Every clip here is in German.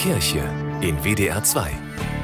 Kirche in WDR 2.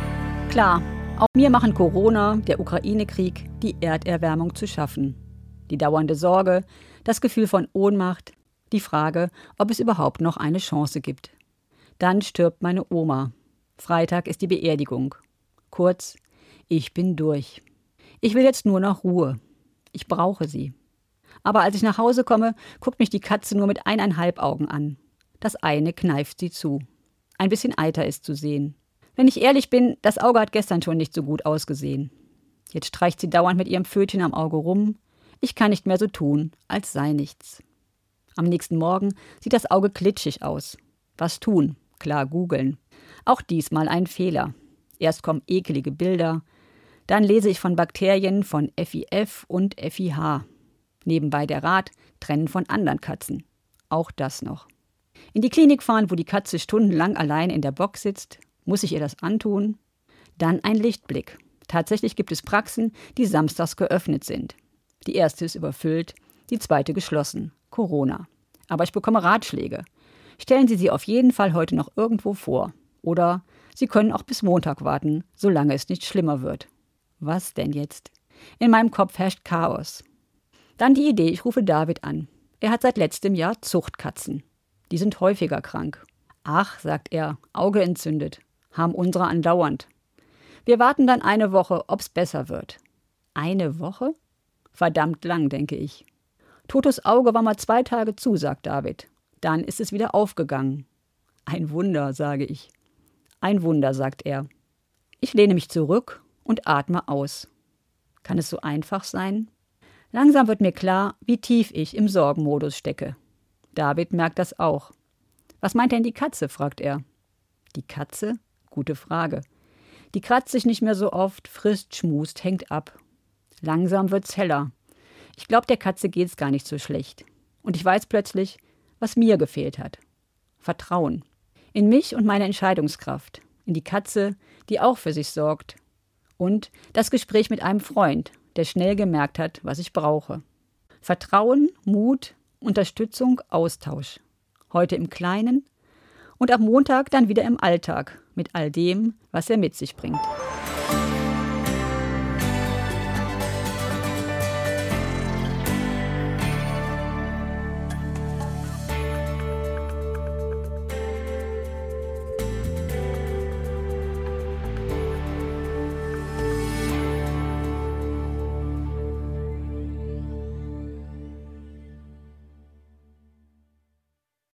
Klar, auch mir machen Corona, der Ukraine-Krieg, die Erderwärmung zu schaffen. Die dauernde Sorge, das Gefühl von Ohnmacht, die Frage, ob es überhaupt noch eine Chance gibt. Dann stirbt meine Oma. Freitag ist die Beerdigung. Kurz, ich bin durch. Ich will jetzt nur noch Ruhe. Ich brauche sie. Aber als ich nach Hause komme, guckt mich die Katze nur mit 1,5 Augen an. Das eine kneift sie zu. Ein bisschen Eiter ist zu sehen. Wenn ich ehrlich bin, das Auge hat gestern schon nicht so gut ausgesehen. Jetzt streicht sie dauernd mit ihrem Pfötchen am Auge rum. Ich kann nicht mehr so tun, als sei nichts. Am nächsten Morgen sieht das Auge klitschig aus. Was tun? Klar, googeln. Auch diesmal ein Fehler. Erst kommen ekelige Bilder. Dann lese ich von Bakterien von FIF und FIH. Nebenbei der Rat, trennen von anderen Katzen. Auch das noch. In die Klinik fahren, wo die Katze stundenlang allein in der Box sitzt. Muss ich ihr das antun? Dann ein Lichtblick. Tatsächlich gibt es Praxen, die samstags geöffnet sind. Die erste ist überfüllt, die zweite geschlossen. Corona. Aber ich bekomme Ratschläge. Stellen Sie sie auf jeden Fall heute noch irgendwo vor. Oder Sie können auch bis Montag warten, solange es nicht schlimmer wird. Was denn jetzt? In meinem Kopf herrscht Chaos. Dann die Idee, ich rufe David an. Er hat seit letztem Jahr Zuchtkatzen. Die sind häufiger krank. Ach, sagt er, Auge entzündet. Haben unsere andauernd. Wir warten dann eine Woche, ob's besser wird. Eine Woche? Verdammt lang, denke ich. Totos Auge war mal 2 Tage zu, sagt David. Dann ist es wieder aufgegangen. Ein Wunder, sage ich. Ein Wunder, sagt er. Ich lehne mich zurück und atme aus. Kann es so einfach sein? Langsam wird mir klar, wie tief ich im Sorgenmodus stecke. David merkt das auch. Was meint denn die Katze, fragt er. Die Katze? Gute Frage. Die kratzt sich nicht mehr so oft, frisst, schmust, hängt ab. Langsam wird's heller. Ich glaube, der Katze geht's gar nicht so schlecht. Und ich weiß plötzlich, was mir gefehlt hat. Vertrauen. In mich und meine Entscheidungskraft. In die Katze, die auch für sich sorgt. Und das Gespräch mit einem Freund, der schnell gemerkt hat, was ich brauche. Vertrauen, Mut, Unterstützung, Austausch. Heute im Kleinen und am Montag dann wieder im Alltag mit all dem, was er mit sich bringt.